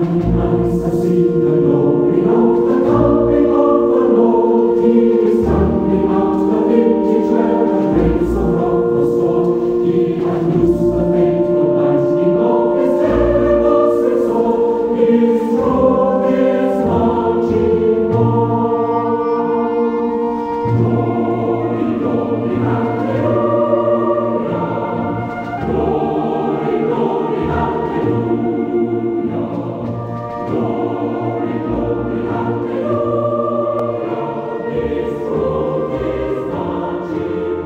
Nice to see the glory of the coming of the Lord. He is turning out the vintage where the grace of rock was stored. He hath loosed the faithful lightning of his terrible sword. His throne is marching on. Glory, glory, hallelujah. Glory, glory, hallelujah. Glory, glory, hallelujah. His throne is marching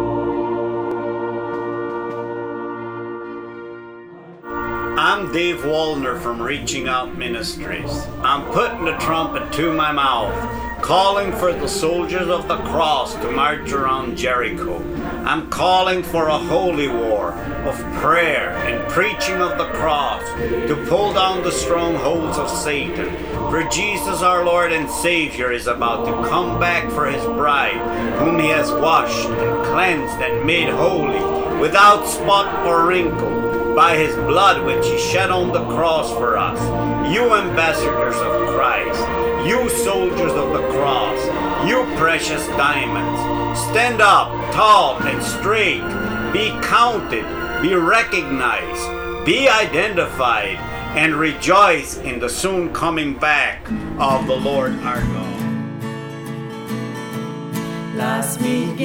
on. I'm Dave Wallner from Reaching Out Ministries. I'm putting the trumpet to my mouth, calling for the soldiers of the cross to march around Jericho. I'm calling for a holy war of prayer and preaching of the cross to pull down the strongholds of Satan. For Jesus our Lord and Savior is about to come back for his bride, whom he has washed and cleansed and made holy, without spot or wrinkle, by his blood which he shed on the cross for us. You ambassadors of Christ, you soldiers of the cross, you precious diamonds, stand up tall and straight, be counted, be recognized, be identified, and rejoice in the soon coming back of the Lord our God. Lass mich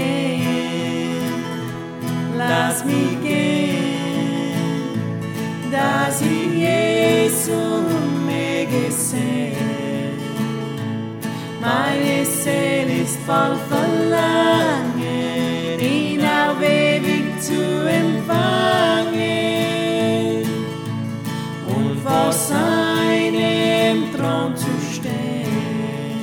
gehen, dass ich Jesu mir gesehen. Meine Seele ist voll Verlangen, ihn auf ewig zu empfangen und vor seinem Thron zu stehen.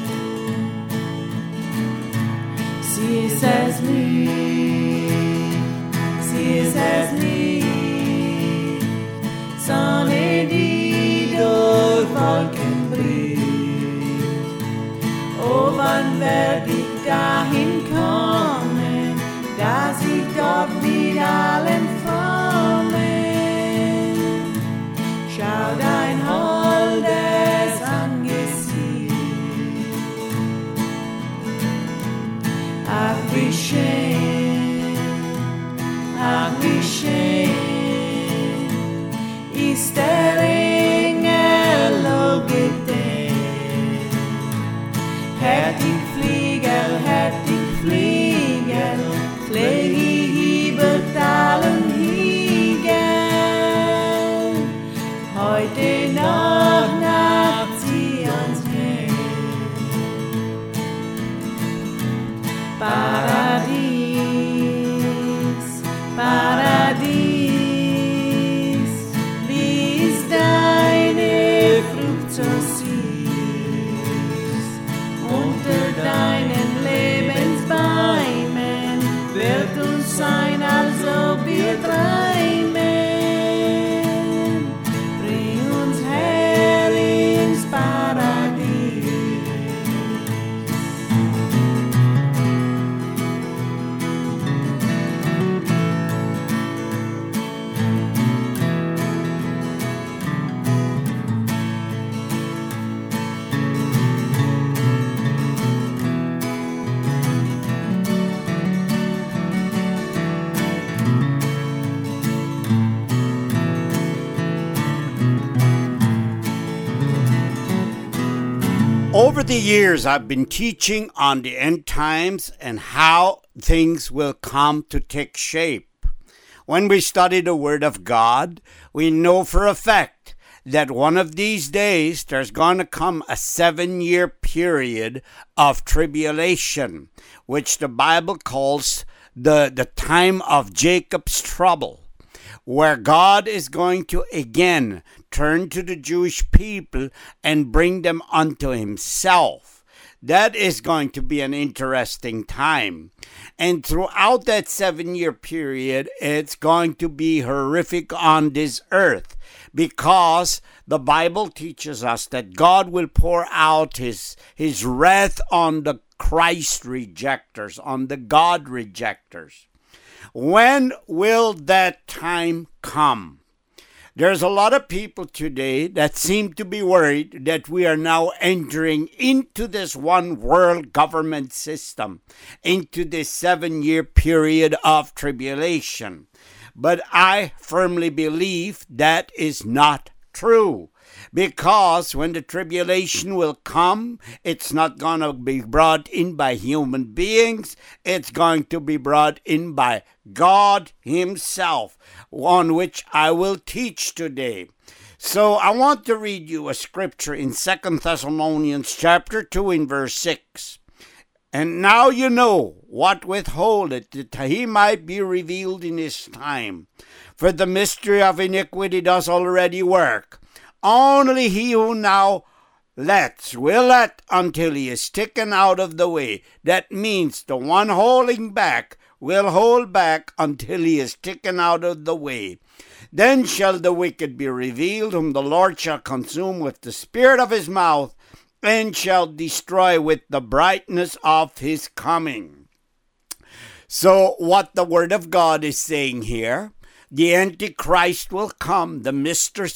Sie ist es lieb, sie ist es lieb, Sonne, die durch Wolken bricht. Oh, wann werd ich dahin kommen, dass ich dort mit allen frommen schau dein holdes Angesicht. Ach, wie schön, ist der Engel gedenkt. Hätt ich Flieger, flieg ich über Talen hiegen. Heute noch nach Zions Heim. Paradies, wie ist deine Frucht so süß. Unter deinen Lebensbäumen wird uns sein, als ob wir träumen. Bring uns her ins Paradies. Over the years, I've been teaching on the end times and how things will come to take shape. When we study the Word of God, we know for a fact that one of these days there's going to come a 7-year period of tribulation, which the Bible calls the time of Jacob's trouble, where God is going to again turn to the Jewish people and bring them unto himself. That is going to be an interesting time. And throughout that 7-year period, it's going to be horrific on this earth, because the Bible teaches us that God will pour out his wrath on the Christ rejectors, on the God rejectors. When will that time come? There's a lot of people today that seem to be worried that we are now entering into this one world government system, into this 7-year period of tribulation. But I firmly believe that is not true. Because when the tribulation will come, it's not going to be brought in by human beings. It's going to be brought in by God Himself, on which I will teach today. So I want to read you a scripture in 2 Thessalonians chapter 2 in verse 6. And now you know what withholdeth, that He might be revealed in His time. For the mystery of iniquity does already work. Only he who now will let until he is taken out of the way. That means the one holding back will hold back until he is taken out of the way. Then shall the wicked be revealed, whom the Lord shall consume with the spirit of his mouth, and shall destroy with the brightness of his coming. So what the Word of God is saying here, the Antichrist will come, the Mr.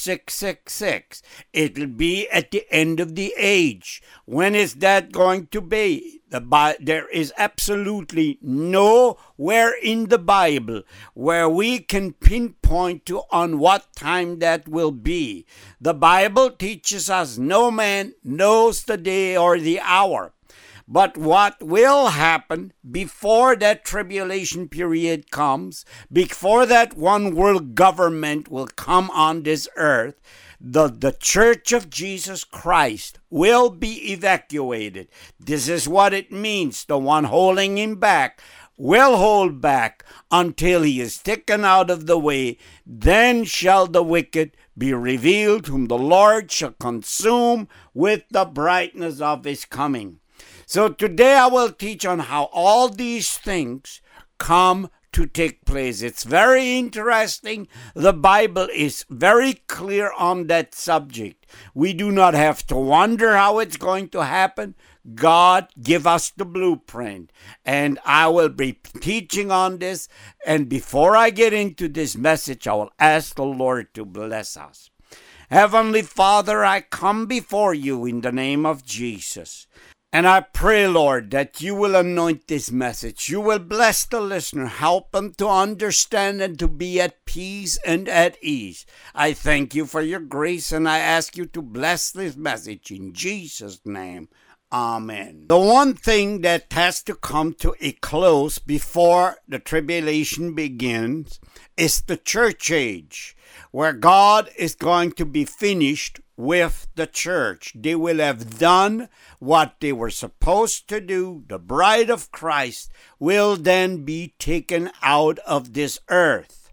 666. It'll be at the end of the age. When is that going to be? There is absolutely nowhere in the Bible where we can pinpoint to on what time that will be. The Bible teaches us no man knows the day or the hour. But what will happen before that tribulation period comes, before that one world government will come on this earth, the Church of Jesus Christ will be evacuated. This is what it means. The one holding him back will hold back until he is taken out of the way. Then shall the wicked be revealed, whom the Lord shall consume with the brightness of his coming. So today I will teach on how all these things come to take place. It's very interesting. The Bible is very clear on that subject. We do not have to wonder how it's going to happen. God give us the blueprint. And I will be teaching on this. And before I get into this message, I will ask the Lord to bless us. Heavenly Father, I come before you in the name of Jesus. And I pray, Lord, that you will anoint this message. You will bless the listener, help them to understand and to be at peace and at ease. I thank you for your grace, and I ask you to bless this message in Jesus' name. Amen. The one thing that has to come to a close before the tribulation begins is the church age, where God is going to be finished with the church. They will have done what they were supposed to do. The bride of Christ will then be taken out of this earth.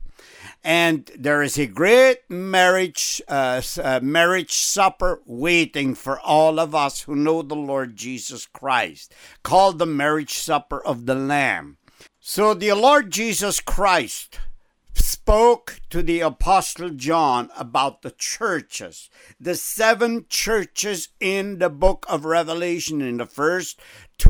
And there is a great marriage supper waiting for all of us who know the Lord Jesus Christ, called the marriage supper of the Lamb. So the Lord Jesus Christ spoke to the Apostle John about the churches, the 7 churches in the book of Revelation in the first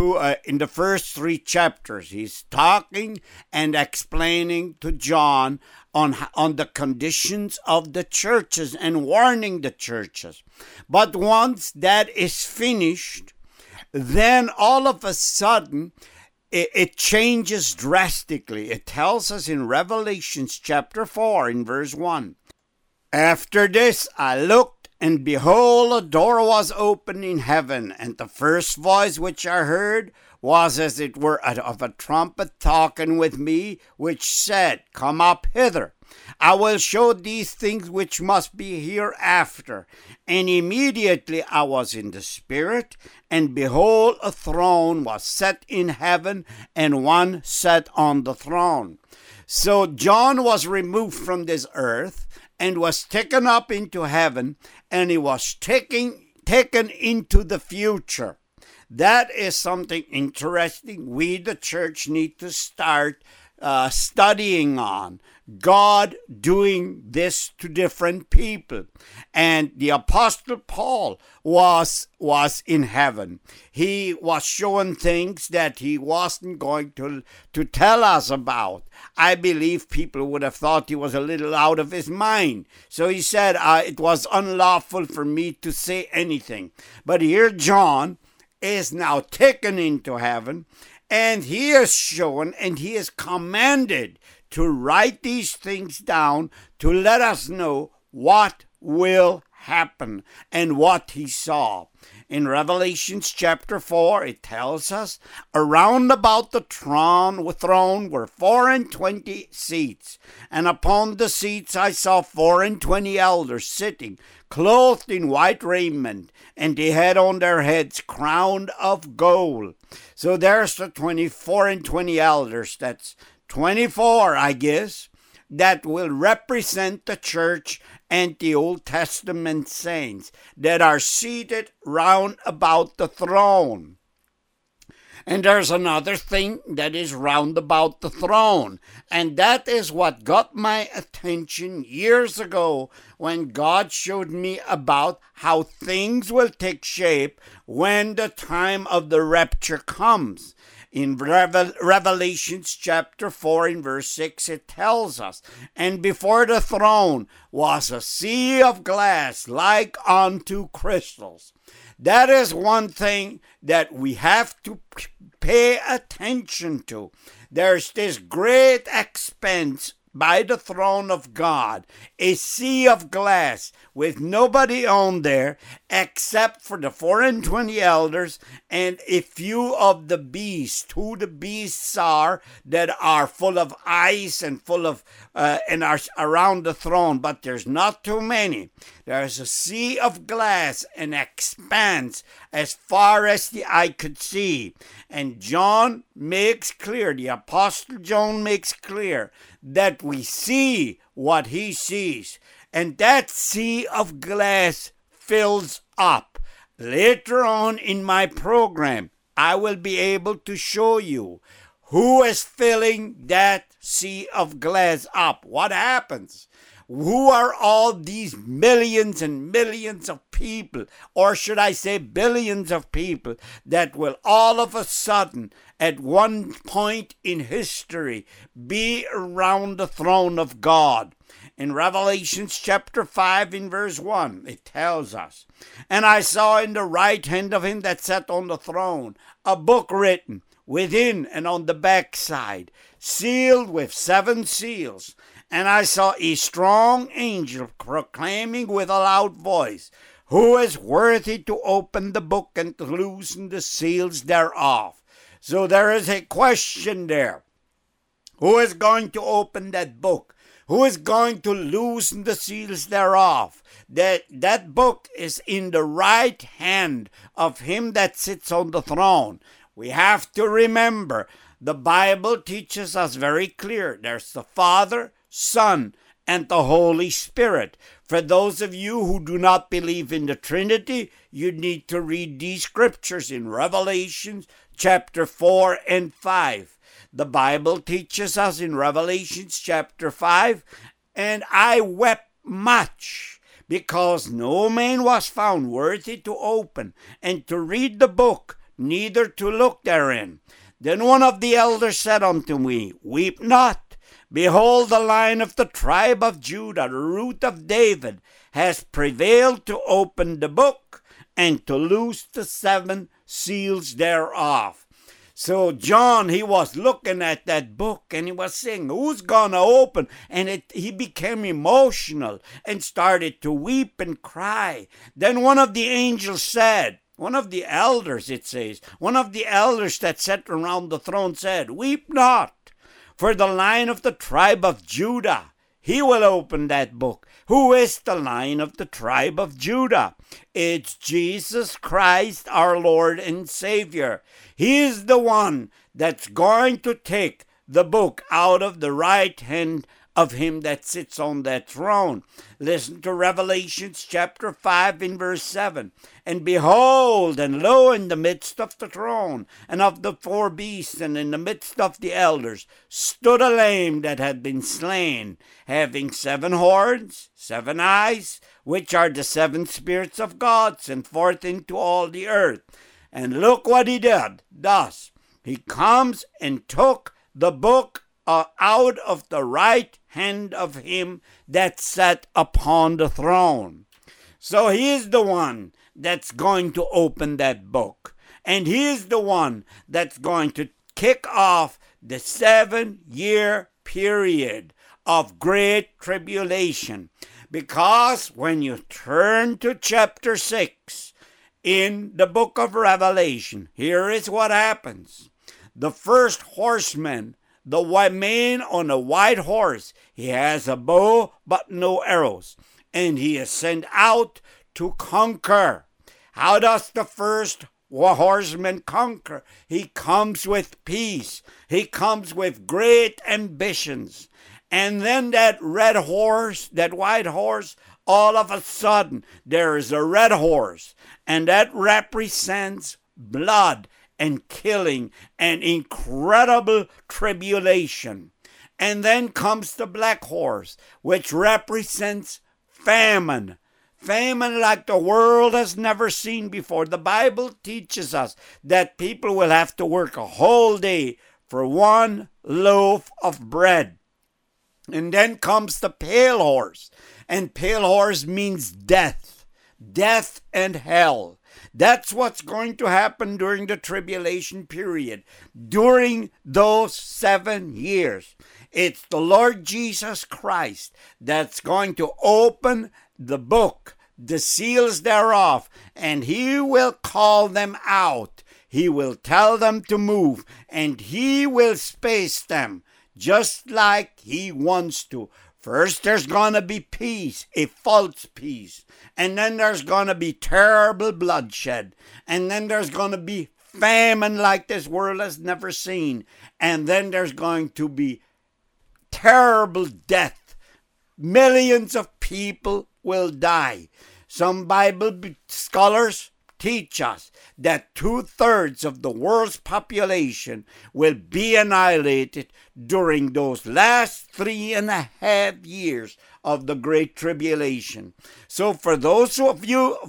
3 chapters. He's talking and explaining to John on the conditions of the churches and warning the churches. But once that is finished, then all of a sudden it changes drastically. It tells us in Revelation chapter 4 in verse 1. After this I looked, and behold, a door was opened in heaven, and the first voice which I heard was as it were of a trumpet talking with me, which said, Come up hither. I will show these things which must be hereafter. And immediately I was in the Spirit, and behold, a throne was set in heaven, and one sat on the throne. So John was removed from this earth and was taken up into heaven, and he was taken into the future. That is something interesting. We, the church, need to start studying on. God doing this to different people. And the Apostle Paul was in heaven. He was showing things that he wasn't going to tell us about. I believe people would have thought he was a little out of his mind. So he said, it was unlawful for me to say anything. But here John is now taken into heaven, and he is shown and he is commanded to write these things down to let us know what will happen and what he saw. In Revelations chapter 4, it tells us, around about the throne were 24 seats, and upon the seats I saw 24 elders sitting, clothed in white raiment, and they had on their heads crown of gold. So there's the 24 elders. That's 24, I guess, that will represent the church and the Old Testament saints that are seated round about the throne. And there's another thing that is round about the throne, and that is what got my attention years ago when God showed me about how things will take shape when the time of the rapture comes. In Revelations chapter 4 in verse 6, it tells us, and before the throne was a sea of glass like unto crystals. That is one thing that we have to pay attention to. There's this great expanse by the throne of God, a sea of glass with nobody on there except for the 24 elders and a few of the beasts, who the beasts are that are full of ice and full of and are around the throne, but there's not too many. There's a sea of glass, an expanse as far as the eye could see. And John makes clear, the Apostle John makes clear, that we see what he sees. And that sea of glass fills up. Later on in my program, I will be able to show you who is filling that sea of glass up. What happens? Who are all these millions and millions of people, or should I say billions of people, that will all of a sudden, at one point in history, be around the throne of God? In Revelation chapter 5 in verse 1, it tells us, and I saw in the right hand of him that sat on the throne a book written within and on the backside, sealed with 7 seals. And I saw a strong angel proclaiming with a loud voice, who is worthy to open the book and to loosen the seals thereof? So there is a question there. Who is going to open that book? Who is going to loosen the seals thereof? That book is in the right hand of him that sits on the throne. We have to remember, the Bible teaches us very clear. There's the Father, Son, and the Holy Spirit. For those of you who do not believe in the Trinity, you need to read these scriptures in Revelation chapter 4 and 5. The Bible teaches us in Revelation chapter 5, and I wept much, because no man was found worthy to open and to read the book, neither to look therein. Then one of the elders said unto me, Weep not. Behold, the Lion of the tribe of Judah, the root of David, has prevailed to open the book and to loose the 7 seals thereof. So John, he was looking at that book and he was saying, who's going to open? And he became emotional and started to weep and cry. Then one of the angels said, one of the elders, it says, one of the elders that sat around the throne said, Weep not. For the Lion of the tribe of Judah, he will open that book. Who is the Lion of the tribe of Judah? It's Jesus Christ, our Lord and Savior. He is the one that's going to take the book out of the right hand of him that sits on that throne. Listen to Revelations chapter 5 in verse 7. And behold, and lo, in the midst of the throne, and of the four beasts, and in the midst of the elders, stood a Lamb that had been slain, having 7 horns, 7 eyes, which are the 7 spirits of God, sent forth into all the earth. And look what he did. Thus, he comes and took the book out of the right hand of him that sat upon the throne. So he is the one that's going to open that book. And he is the one that's going to kick off the 7-year period of great tribulation. Because when you turn to chapter 6 in the book of Revelation, here is what happens. The first horseman, the white man on a white horse, he has a bow but no arrows, and he is sent out to conquer. How does the first horseman conquer? He comes with peace. He comes with great ambitions. And then that red horse, that white horse, all of a sudden there is a red horse, and that represents blood and killing and incredible tribulation. And then comes the black horse, which represents famine. Famine like the world has never seen before. The Bible teaches us that people will have to work a whole day for 1 loaf of bread. And then comes the pale horse. And pale horse means death. Death and hell. That's what's going to happen during the tribulation period. During those 7 years. It's the Lord Jesus Christ that's going to open the book, the seals thereof, and he will call them out. He will tell them to move, and he will space them just like he wants to. First, there's going to be peace, a false peace. And then there's going to be terrible bloodshed. And then there's going to be famine like this world has never seen. And then there's going to be terrible death. Millions of people will die. Some Bible scholars teach us that 2/3 of the world's population will be annihilated during those last 3.5 years of the Great Tribulation. So for those of you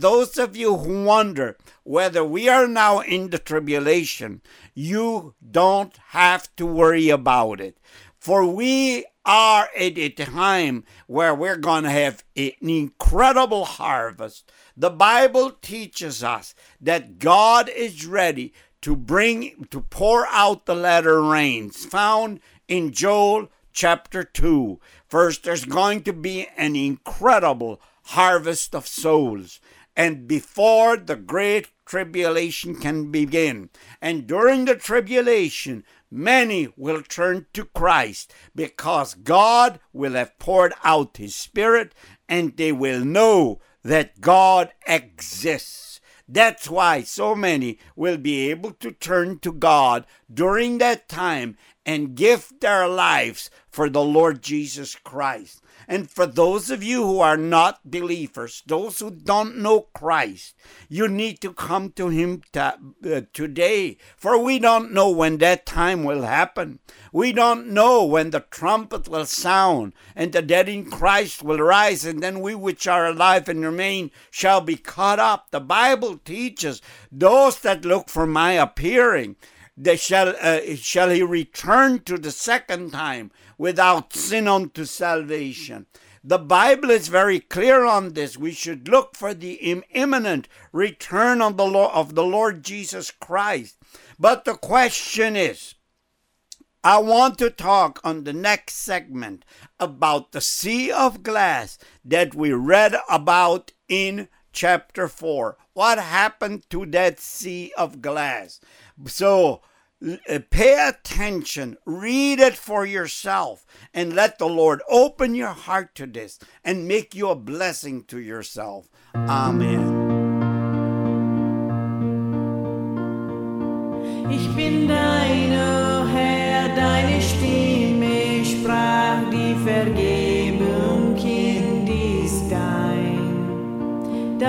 who wonder whether we are now in the tribulation, you don't have to worry about it. For we are at a time where we're going to have an incredible harvest. The Bible teaches us that God is ready to pour out the latter rains, found in Joel chapter 2. First, there's going to be an incredible harvest of souls. And before the great tribulation can begin, and during the tribulation, many will turn to Christ because God will have poured out his Spirit and they will know that God exists. That's why so many will be able to turn to God during that time and give their lives for the Lord Jesus Christ. And for those of you who are not believers, those who don't know Christ, you need to come to him today. For we don't know when that time will happen. We don't know when the trumpet will sound and the dead in Christ will rise, and then we which are alive and remain shall be caught up. The Bible teaches those that look for my appearing, they shall he return to the second time without sin unto salvation. The Bible is very clear on this. We should look for the imminent return of the Lord Jesus Christ. But the question is, I want to talk on the next segment about the sea of glass that we read about in chapter 4. What happened to that sea of glass? So pay attention, read it for yourself, and let the Lord open your heart to this and make you a blessing to yourself. Amen. Ich bin deine Herr, deine Stimme sprach die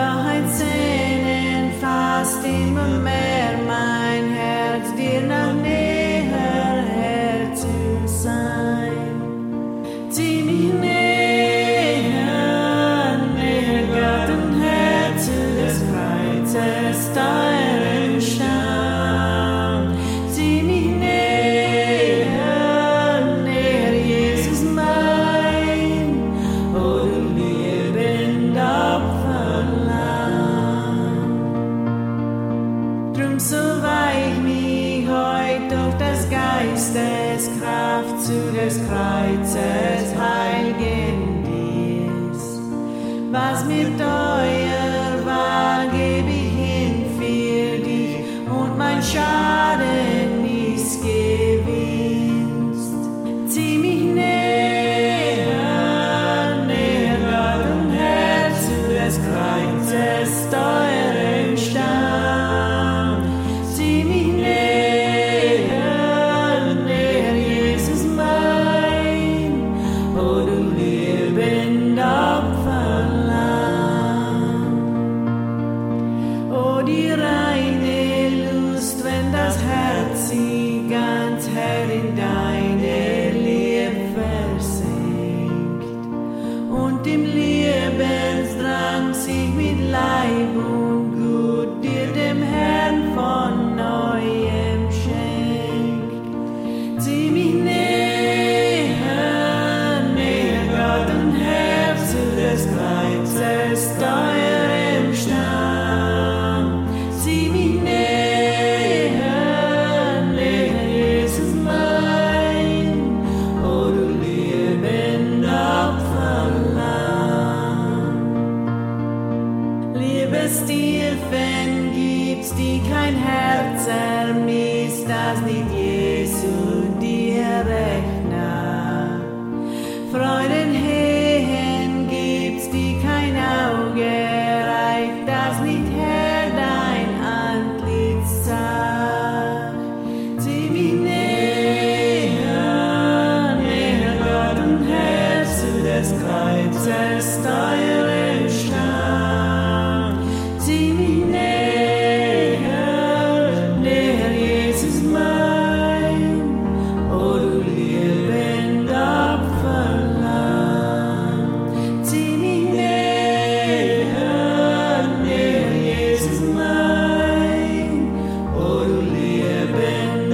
Wahrheit sehnen fast immer mehr mein Herz, dir nach näher, Herr, zu sein. Zieh mich näher, näher, Gott und Herr, zu des Kreuzes teuren Stamm. Zieh mich näher, näher, Jesus mein, o du liebend Opferlamm. Drum so weich mich heut durch des Geistes Kraft zu des Kreuzes heiligen Dies. Was mir teuer war, geb ich hin für dich und mein Schaden ist gewinnst. Zieh mich näher, näher, Gott und Herr, zu des Kreuzes teuren Stamm. Zieh mich näher, näher, Jesus mein, o du liebend Opferlamm. O die reine Lust, wenn das Herz sich ganz, Herr, in deine Liebe versenkt und im Lebensdrang sich mit Leib und Gut dir dem Herrn von Neuem schenkt. Zieh mich näher, näher, Gott und Herr, zu des Kreuzes teurem Stamm. Zieh mich näher, näher, Jesus mein, o du liebend Opferlamm. Liebestiefen gibt's, die kein Herz ermisst, das nicht Jesu dir recht nah. Freuden Hehen gibt's, die kein Auge reicht, das nicht Herr dein Antlitz sah. Zieh mich näher, näher, Gott und Herr, zu des Kreuzes teurem Stamm. Zieh mich näher, näher, Jesus mein, o du liebend Opferlamm. Zieh mich näher, näher, Jesus mein, o du liebend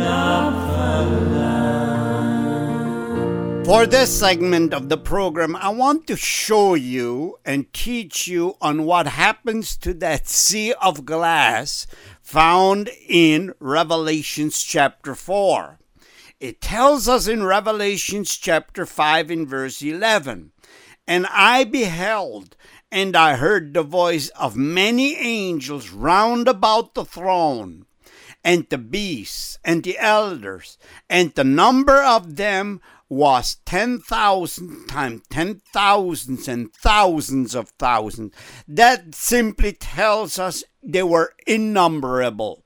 Opferlamm. For this segment of the program, I want to show you and teach you on what happens to that sea of glass found in Revelations chapter 4. It tells us in Revelations chapter 5 in verse 11, "And I beheld, and I heard the voice of many angels round about the throne, and the beasts, and the elders, and the number of them was 10,000 times 10,000s and thousands of thousands." That simply tells us they were innumerable.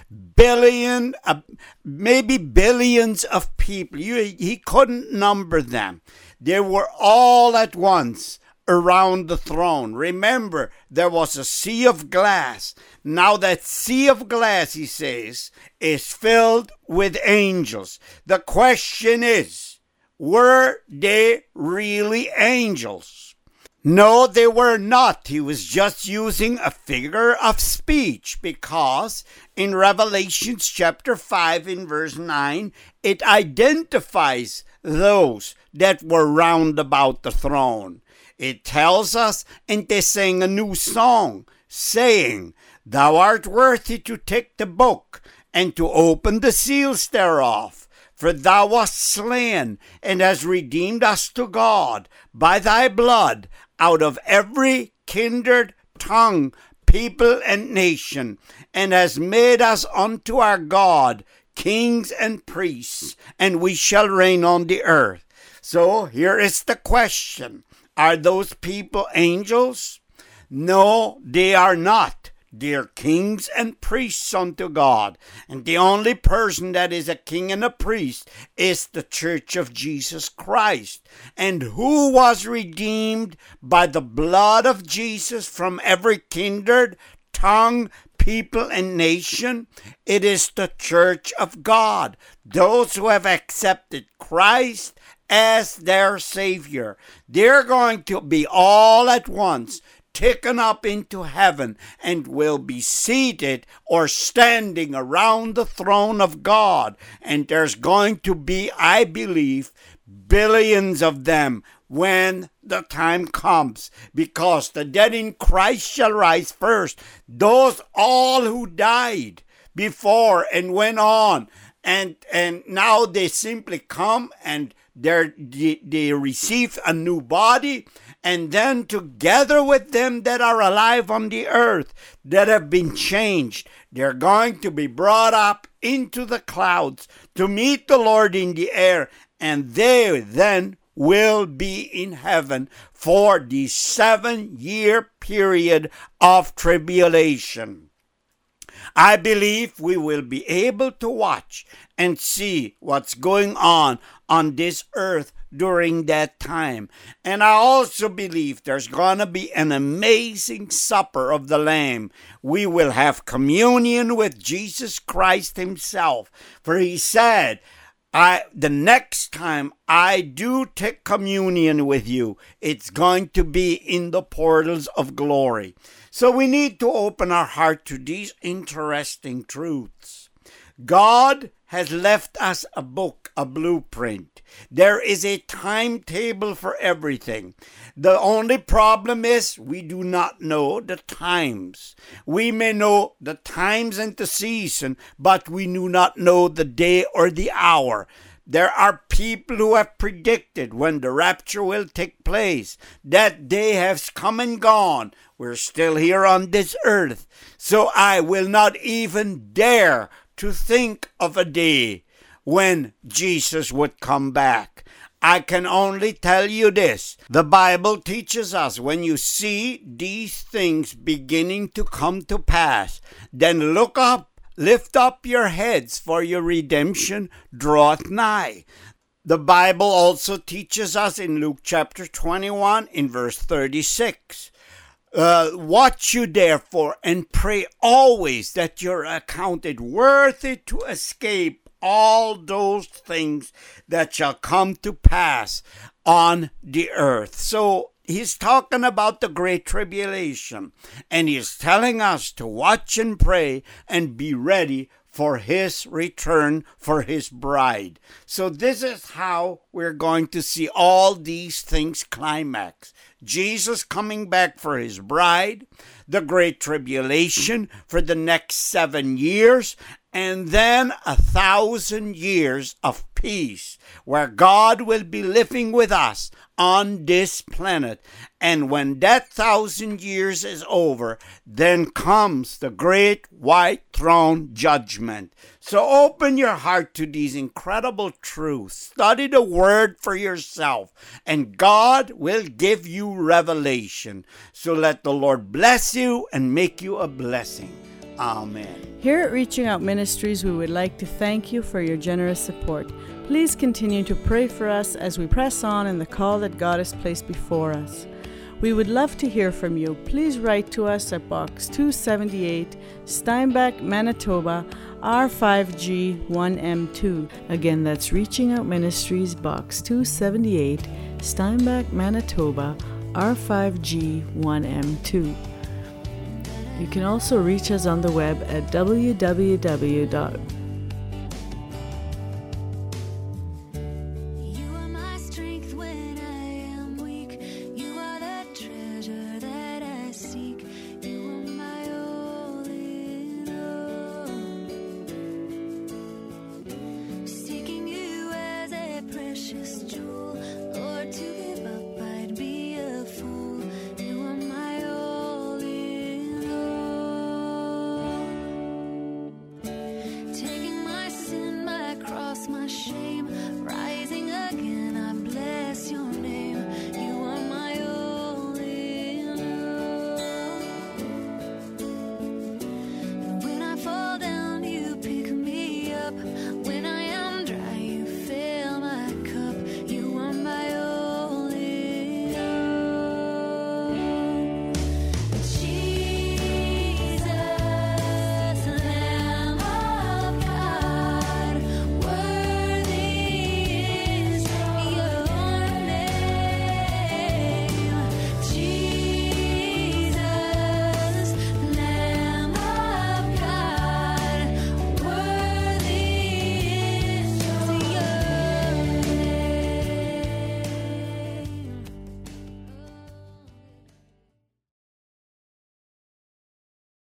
Maybe billions of people. He couldn't number them. They were all at once around the throne. Remember, there was a sea of glass. Now that sea of glass, he says, is filled with angels. The question is, were they really angels? No, they were not. He was just using a figure of speech, because in Revelation chapter 5 in verse 9, it identifies those that were round about the throne. It tells us, and they sang a new song, saying, "Thou art worthy to take the book and to open the seals thereof. For thou wast slain, and hast redeemed us to God by thy blood out of every kindred, tongue, people, and nation, and hast made us unto our God kings and priests, and we shall reign on the earth." So here is the question. Are those people angels? No, they are not. They're kings and priests unto God. And the only person that is a king and a priest is the church of Jesus Christ. And who was redeemed by the blood of Jesus from every kindred, tongue, people, and nation? It is the church of God. Those who have accepted Christ as their Savior. They're going to be all at once taken up into heaven and will be seated or standing around the throne of God. And there's going to be, I believe, billions of them when the time comes, because the dead in Christ shall rise first. Those all who died before and went on, and now they simply come and they receive a new body, and then together with them that are alive on the earth, that have been changed, they're going to be brought up into the clouds to meet the Lord in the air, and they then will be in heaven for the 7-year period of tribulation. I believe we will be able to watch and see what's going on this earth during that time. And I also believe there's going to be an amazing supper of the Lamb. We will have communion with Jesus Christ himself. For he said, the next time I do take communion with you, it's going to be in the portals of glory. So we need to open our heart to these interesting truths. God has left us a book, a blueprint. There is a timetable for everything. The only problem is we do not know the times. We may know the times and the season, but we do not know the day or the hour. There are people who have predicted when the rapture will take place. That day has come and gone. We're still here on this earth. So I will not even dare to think of a day when Jesus would come back. I can only tell you this. The Bible teaches us when you see these things beginning to come to pass, then look up, lift up your heads, for your redemption draweth nigh. The Bible also teaches us in Luke chapter 21 in verse 36. Watch you therefore and pray always that you're accounted worthy to escape all those things that shall come to pass on the earth. So he's talking about the great tribulation, and he's telling us to watch and pray and be ready for his return for his bride. So this is how we're going to see all these things climax. Jesus coming back for his bride, the great tribulation for the next 7 years, and then 1,000 years of peace where God will be living with us on this planet. And when that 1,000 years is over, then comes the great white throne judgment. So open your heart to these incredible truths. Study the word for yourself, and God will give you revelation. So let the Lord bless you and make you a blessing. Amen. Here at Reaching Out Ministries, we would like to thank you for your generous support. Please continue to pray for us as we press on in the call that God has placed before us. We would love to hear from you. Please write to us at Box 278, Steinbach, Manitoba, R5G1M2. Again, that's Reaching Out Ministries, Box 278, Steinbach, Manitoba, R5G1M2. You can also reach us on the web at www.reachingoutministries.com.